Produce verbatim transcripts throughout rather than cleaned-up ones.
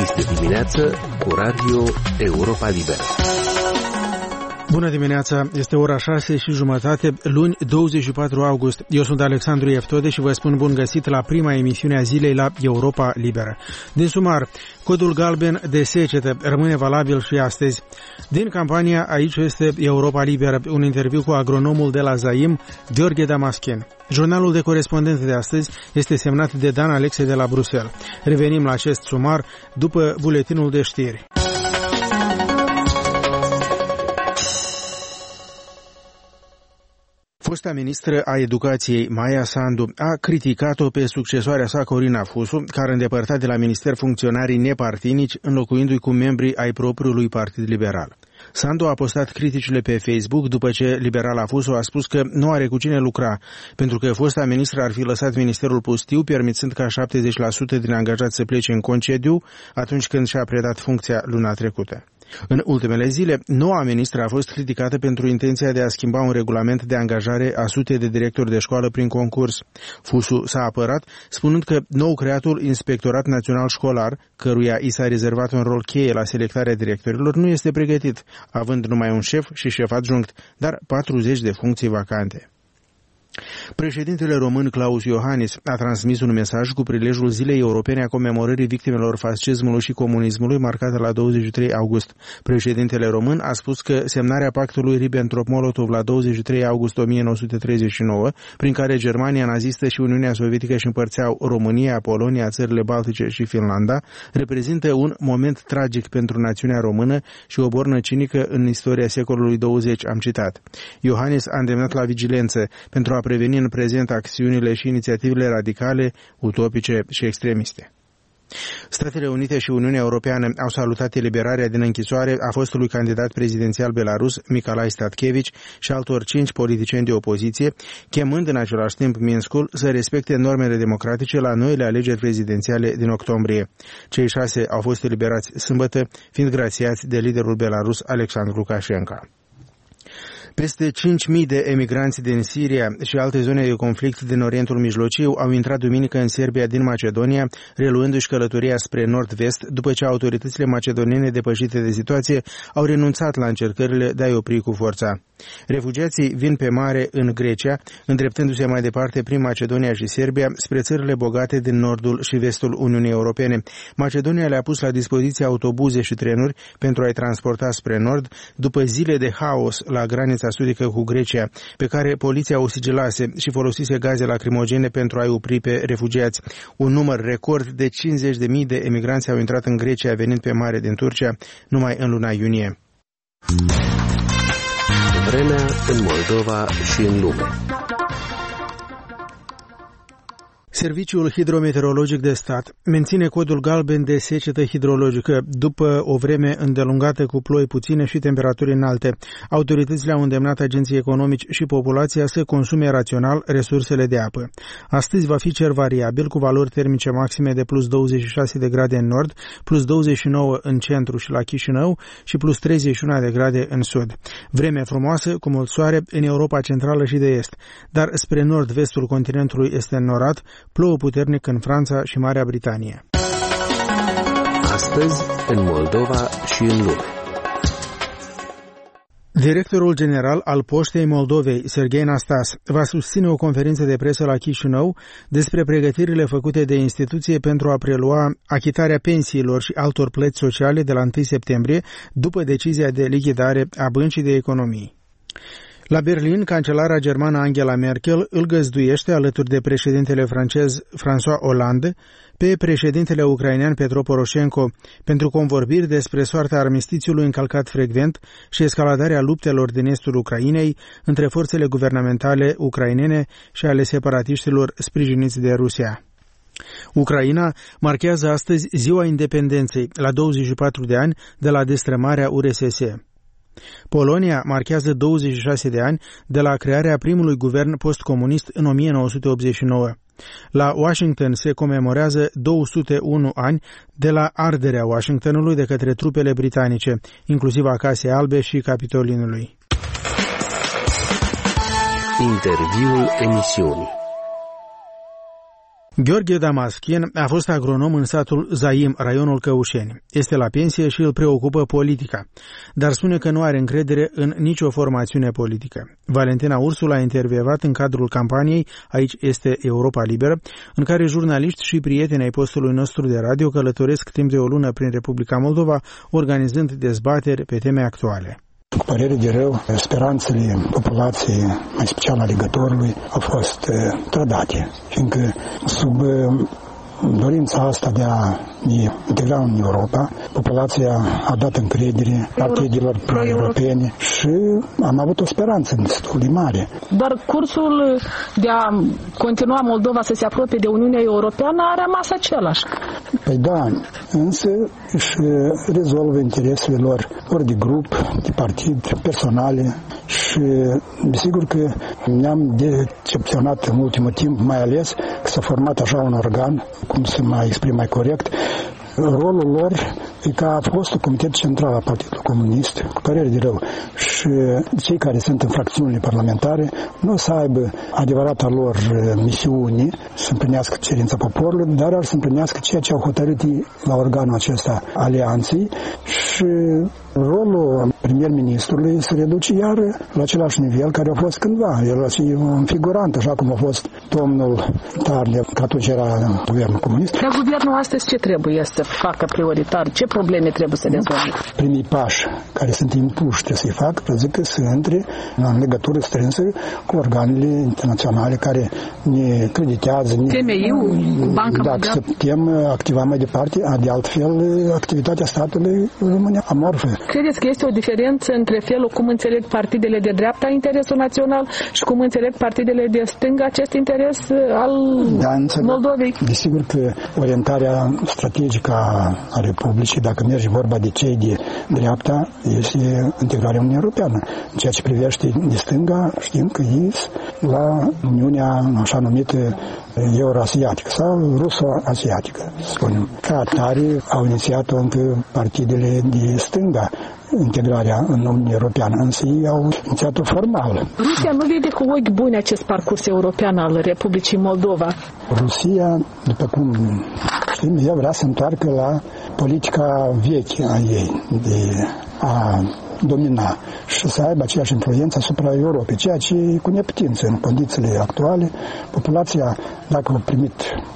Este dimineață cu Radio Europa Liberă. Bună dimineața, este ora șase și jumătate, luni douăzeci și patru august. Eu sunt Alexandru Eftode și vă spun bun găsit la prima emisiune a zilei la Europa Liberă. Din sumar, codul galben de secetă rămâne valabil și astăzi. Din campania Aici este Europa Liberă, un interviu cu agronomul de la Zaim, Gheorghe Damaschin. Jurnalul de corespondent de astăzi este semnat de Dan Alexe de la Bruxelles. Revenim la acest sumar după buletinul de știri. Fosta ministră a Educației, Maia Sandu, a criticat-o pe succesoarea sa, Corina Fusu, care a îndepărtat de la minister funcționarii nepartinici, înlocuindu-i cu membrii ai propriului Partid Liberal. Sandu a postat criticile pe Facebook după ce liberala Fusu a spus că nu are cu cine lucra, pentru că fosta ministră ar fi lăsat ministerul pustiu, permițând ca șaptezeci la sută din angajați să plece în concediu atunci când și-a predat funcția luna trecută. În ultimele zile, noua ministră a fost criticată pentru intenția de a schimba un regulament de angajare a sute de directori de școală prin concurs. Fusu s-a apărat, spunând că nou creatul Inspectorat Național Școlar, căruia i s-a rezervat un rol cheie la selectarea directorilor, nu este pregătit, având numai un șef și șef adjunct, dar patruzeci de funcții vacante. Președintele român Klaus Iohannis a transmis un mesaj cu prilejul Zilei Europene a comemorării victimelor fascismului și comunismului, marcată la douăzeci și trei august. Președintele român a spus că semnarea pactului Ribbentrop-Molotov la douăzeci și trei august o mie nouă sute treizeci și nouă, prin care Germania nazistă și Uniunea Sovietică își împărțeau România, Polonia, țările Baltice și Finlanda, reprezintă un moment tragic pentru națiunea română și o bornă cinică în istoria secolului douăzeci, am citat. Iohannis a îndemnat la vigilență pentru a preveni în prezent acțiunile și inițiativele radicale, utopice și extremiste. Statele Unite și Uniunea Europeană au salutat eliberarea din închisoare a fostului candidat prezidențial belarus, Nicolae Statkevich, și altor cinci politicieni de opoziție, chemând în același timp Minskul să respecte normele democratice la noile alegeri prezidențiale din octombrie. Cei șase au fost eliberați sâmbătă, fiind grațiați de liderul belarus Alexandru Lukashenko. Peste cinci mii de emigranți din Siria și alte zone de conflict din Orientul Mijlociu au intrat duminică în Serbia din Macedonia, reluându-și călătoria spre nord-vest, după ce autoritățile macedoniene depășite de situație au renunțat la încercările de a-i opri cu forța. Refugiații vin pe mare în Grecia, îndreptându-se mai departe prin Macedonia și Serbia spre țările bogate din nordul și vestul Uniunii Europene. Macedonia le-a pus la dispoziție autobuze și trenuri pentru a-i transporta spre nord, după zile de haos la granița sudică cu Grecia, pe care poliția o sigilase și folosise gaze lacrimogene pentru a-i opri pe refugiați. Un număr record de cincizeci de mii de emigranți au intrat în Grecia venind pe mare din Turcia numai în luna iunie. Vremea în Moldova și în lume. Serviciul Hidrometeorologic de Stat menține codul galben de secetă hidrologică după o vreme îndelungată cu ploi puține și temperaturi înalte. Autoritățile au îndemnat agenții economici și populația să consume rațional resursele de apă. Astăzi va fi cer variabil cu valori termice maxime de plus douăzeci și șase de grade în nord, plus douăzeci și nouă în centru și la Chișinău și plus treizeci și unu de grade în sud. Vreme frumoasă cu mult soare în Europa Centrală și de Est, dar spre nord-vestul continentului este înnorat, plouă puternic în Franța și Marea Britanie. Astăzi, în Moldova și în lume. Directorul general al Poștei Moldovei, Serghei Nastas, va susține o conferință de presă la Chișinău despre pregătirile făcute de instituție pentru a prelua achitarea pensiilor și altor plăți sociale de la întâi septembrie, după decizia de lichidare a Băncii de Economii. La Berlin, cancelara germană Angela Merkel îl găzduiește alături de președintele francez François Hollande pe președintele ucrainean Petro Poroșenko pentru convorbiri despre soarta armistițiului încălcat frecvent și escaladarea luptelor din estul Ucrainei între forțele guvernamentale ucrainene și ale separatiștilor sprijiniți de Rusia. Ucraina marchează astăzi Ziua Independenței, la douăzeci și patru de ani de la destrămarea U R S S. Polonia marchează douăzeci și șase de ani de la crearea primului guvern postcomunist în o mie nouă sute optzeci și nouă. La Washington se comemorează două sute unu ani de la arderea Washingtonului de către trupele britanice, inclusiv a Casei Albe și Capitolinului. Interviul emisiunii. Gheorghe Damaschin a fost agronom în satul Zaim, raionul Căușeni. Este la pensie și îl preocupă politica, dar spune că nu are încredere în nicio formațiune politică. Valentina Ursul a intervievat în cadrul campaniei Aici este Europa Liberă, în care jurnaliști și prieteni ai postului nostru de radio călătoresc timp de o lună prin Republica Moldova, organizând dezbateri pe teme actuale. Cu părere de rău, speranțele populației, mai special alegătorului, au fost uh, trădate, fiindcă sub uh, dorința asta de a ne integra în Europa, populația a dat încredere partidilor pro-europene și am avut o speranță destul de mare. Doar cursul de a continua Moldova să se apropie de Uniunea Europeană a rămas același. Păi da, însă își rezolvă interesele lor ori de grup, de partid, personale și desigur că ne-am decepționat în ultimul timp, mai ales că s-a format așa un organ, cum să mă exprim mai corect, rolul lor e ca a fost Comitet Central al Partidului Comunist, cu părere de rău, și cei care sunt în fracțiunile parlamentare nu o să aibă adevărata lor misiune să împlinească cerința poporului, dar ar să împlinească ceea ce au hotărât la organul acesta alianței și rolul premier-ministrului se reduce iar la același nivel care a fost cândva. El e un figurant, așa cum a fost domnul Tarle, că atunci era guvernul comunist. Dar guvernul astăzi ce trebuie să facă prioritar? Ce probleme trebuie să rezolve? Primii pași care sunt impuși trebuie să-i facă, zic că să intre în legătură strânsă cu organele internaționale care ne creditează. Ne, T M I-ul, Banca Dacă să putem activa mai departe, de altfel activitatea statului rămâne amorfă. Credeți că este o diferență între felul cum înțeleg partidele de dreapta interesul național și cum înțeleg partidele de stânga acest interes al da, Moldovei? Desigur că orientarea strategică a Republicii, dacă merge vorba de cei de dreapta, este integrarea Uniunii Europeană. În ceea ce privește de stânga, știm că ei la Uniunea așa numită euroasiatică sau ruso-asiatică, spunem. Ca atare au inițiat încă partidele de stânga integrarea în Uniunea Europeană, însă ei au inițiat-o formal. Rusia nu vede cu ochi buni acest parcurs european al Republicii Moldova. Rusia, după cum știm, ea vrea să întoarcă la politica veche a ei de a domina și să aibă aceeași influență asupra Europei, ceea ce e cu neputință în condițiile actuale. Populația, dacă a primit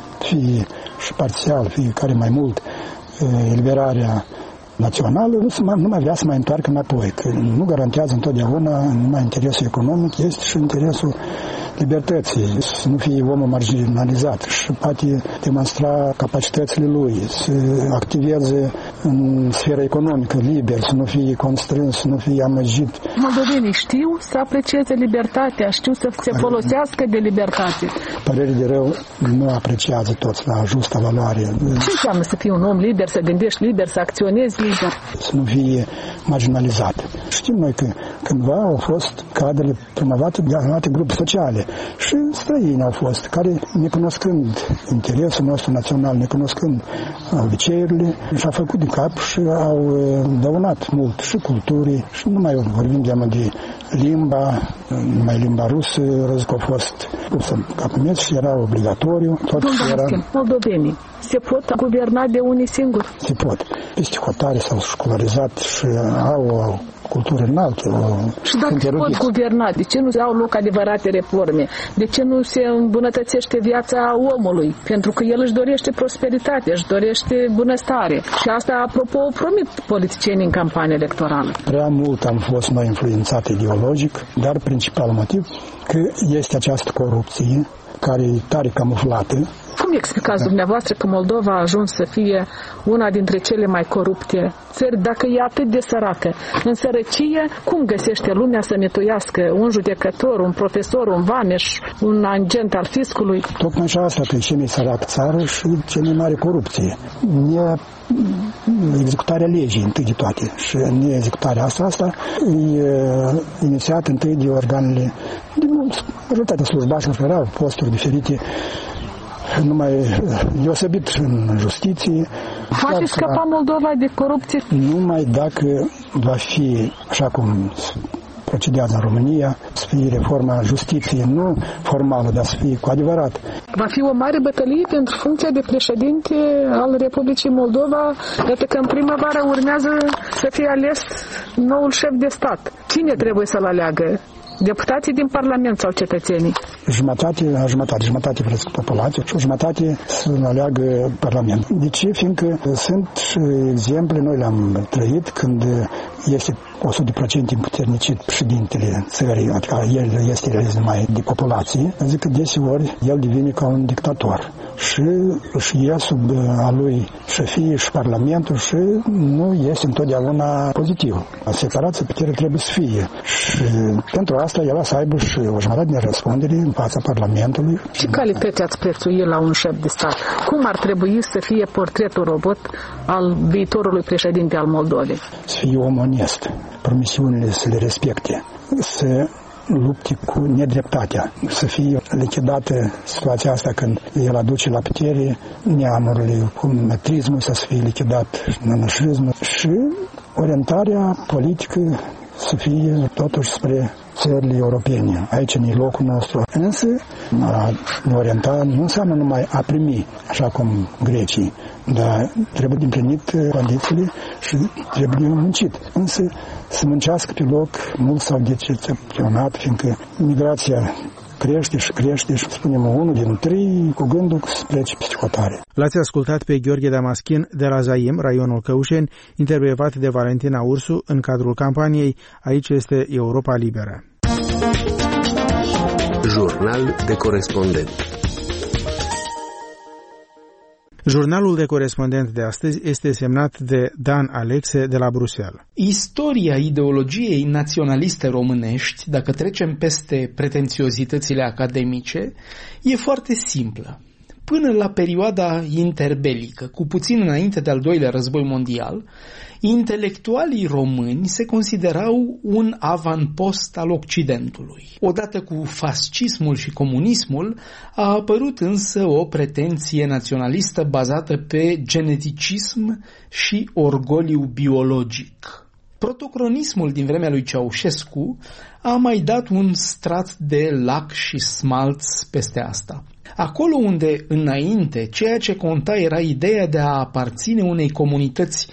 fie și parțial, fie care mai mult, eliberarea națională, nu, mai, nu mai vrea să mai întoarcă înapoi, că nu garantează întotdeauna numai interesul economic, este și interesul libertății, să nu fie omul marginalizat și poate demonstra capacitățile lui, să activeze în sfera economică liber, să nu fie constrâns, să nu fie amăgit. Moldovenii știu să aprecieze libertatea, știu să se folosească de libertate. Părere de rău nu apreciază toți la justa valoare. Ce înseamnă să fii un om liber, să gândești liber, să acționezi liber? Să nu fie marginalizat. Știm noi că cândva au fost cadrele promovate de alte grupuri sociale și străini au fost, care, necunoscând interesul nostru național, necunoscând obiceiurile, și-au făcut de cap și au dăunat mult și culturii, și nu mai vorbim de, de limba, numai limba rusă, răzut că a fost pusă ca pe meț și era obligatoriu. Tot era... Moldovenii se pot guverna de unii singuri? Se pot. Peste hotare s-au școlarizat și au o cultură înaltă. Și dacă se pot guverna, de ce nu au loc adevărate reforme? De ce nu se îmbunătățește viața omului? Pentru că el își dorește prosperitate, își dorește bunăstare. Și asta, apropo, promit politicienii în campanie electorală. Prea mult am fost noi influențate ideologic, dar principalul motiv că este această corupție care e tare camuflată. Cum explicați da. dumneavoastră că Moldova a ajuns să fie una dintre cele mai corupte țări, dacă e atât de săracă? În sărăcie, cum găsește lumea să netuiască un judecător, un profesor, un vameș, un agent al fiscului? Tocmai și asta, că e cea mai săracă țară și cea mai mare corupție. Ne executarea legii întâi de toate și neexecutarea asta, asta e inițiată întâi de organele de majoritatea slujbașilor care au posturi diferite, numai deosebit în justiție. Poate scăpa Moldova de corupție? Numai dacă va fi, așa cum procedează în România, să fie reforma justiției, nu formală, dar să fie cu adevărat. Va fi o mare bătălie pentru funcția de președinte al Republicii Moldova. Iată că în primăvară urmează să fie ales noul șef de stat. Cine trebuie să-l aleagă? Deputații din Parlament sau cetățenii? Jumătate, jumătate, jumătate vreți populație și o jumătate să aleagă Parlament. De ce? Fiindcă sunt exemple, noi le-am trăit când este o sută la sută împuternicit președintele țării, adică el este realizat numai de populație, zic că deseori el devine ca un dictator și își ia sub a lui șefie și Parlamentul și nu este întotdeauna pozitiv. Separația puterii trebuie să fie și pentru asta el să aibă și o jumătate de răspundere în fața Parlamentului. Ce calități ați prețui la un șef de stat? Cum ar trebui să fie portretul robot al viitorului președinte al Moldovei? Să fie om onest, promisiunile să le respecte, să lupte cu nedreptatea, să fie lichidată situația asta când el aduce la putere neamurile, cum metrismul să fie lichidat, nănășismul și orientarea politică să fie totuși spre țările europene. Aici e locul nostru. Însă, a ne orienta nu înseamnă numai a primi, așa cum grecii, dar trebuie de împlinit condițiile și trebuie de muncit. Însă, să muncească pe loc, mult s-au decepționat, fiindcă migrația crește și crește și spunem unul din trei cu gândul să plece peste hotare. L-ați ascultat pe Gheorghe Damaschin de la Zaim, raionul Căușeni, intervievat de Valentina Ursu în cadrul campaniei Aici este Europa Liberă. Jurnal de corespondent. Jurnalul de corespondent de astăzi este semnat de Dan Alexe de la Bruxelles. Istoria ideologiei naționaliste românești, dacă trecem peste pretențiozitățile academice, e foarte simplă. Până la perioada interbelică, cu puțin înainte de al doilea război mondial, intelectualii români se considerau un avanpost al Occidentului. Odată cu fascismul și comunismul a apărut însă o pretenție naționalistă bazată pe geneticism și orgoliu biologic. Protocronismul din vremea lui Ceaușescu a mai dat un strat de lac și smalț peste asta. Acolo unde, înainte, ceea ce conta era ideea de a aparține unei comunități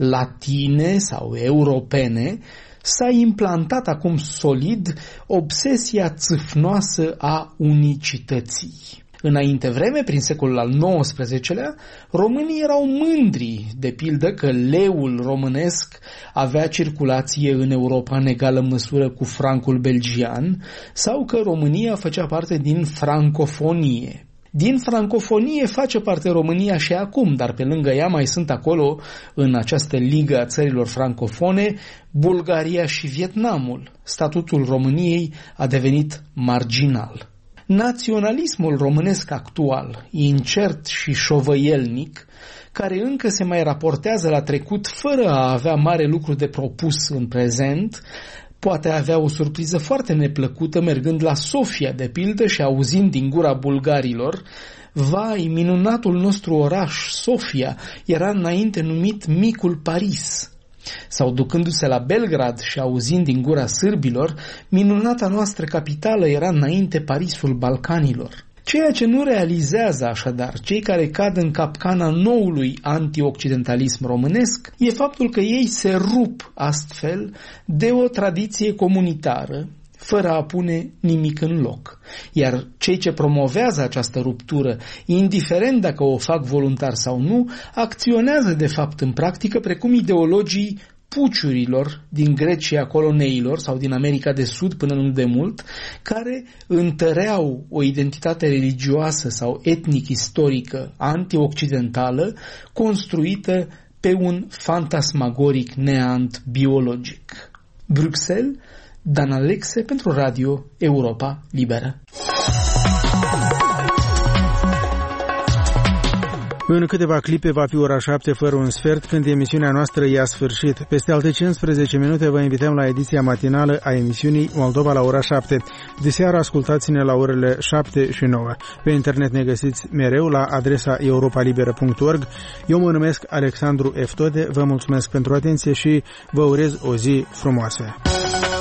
latine sau europene, s-a implantat acum solid obsesia țâfnoasă a unicității. Înainte vreme, prin secolul al nouăsprezecelea, românii erau mândri, de pildă, că leul românesc avea circulație în Europa în egală măsură cu francul belgian sau că România făcea parte din francofonie. Din francofonie face parte România și acum, dar pe lângă ea mai sunt acolo, în această ligă a țărilor francofone, Bulgaria și Vietnamul. Statutul României a devenit marginal. Naționalismul românesc actual, incert și șovăielnic, care încă se mai raportează la trecut fără a avea mare lucru de propus în prezent, poate avea o surpriză foarte neplăcută mergând la Sofia, de pildă, și auzind din gura bulgarilor: vai, minunatul nostru oraș, Sofia, era înainte numit Micul Paris. Sau ducându-se la Belgrad și auzind din gura sârbilor: minunata noastră capitală era înainte Parisul Balcanilor. Ceea ce nu realizează așadar cei care cad în capcana noului antioccidentalism românesc e faptul că ei se rup astfel de o tradiție comunitară, fără a pune nimic în loc. Iar cei ce promovează această ruptură, indiferent dacă o fac voluntar sau nu, acționează de fapt în practică precum ideologii puciurilor din Grecia coloneilor sau din America de Sud până nu de mult, care întăreau o identitate religioasă sau etnic-istorică anti-occidentală construită pe un fantasmagoric neant biologic. Bruxelles, Dan Alexe pentru Radio Europa Liberă. În câteva clipe va fi ora șapte fără un sfert, când emisiunea noastră i-a sfârșit. Peste alte cincisprezece minute vă invităm la ediția matinală a emisiunii Moldova la ora șapte. De seară ascultați-ne la orele șapte și nouă. Pe internet ne găsiți mereu la adresa europa liberă punct org. Eu mă numesc Alexandru Eftode, vă mulțumesc pentru atenție și vă urez o zi frumoasă.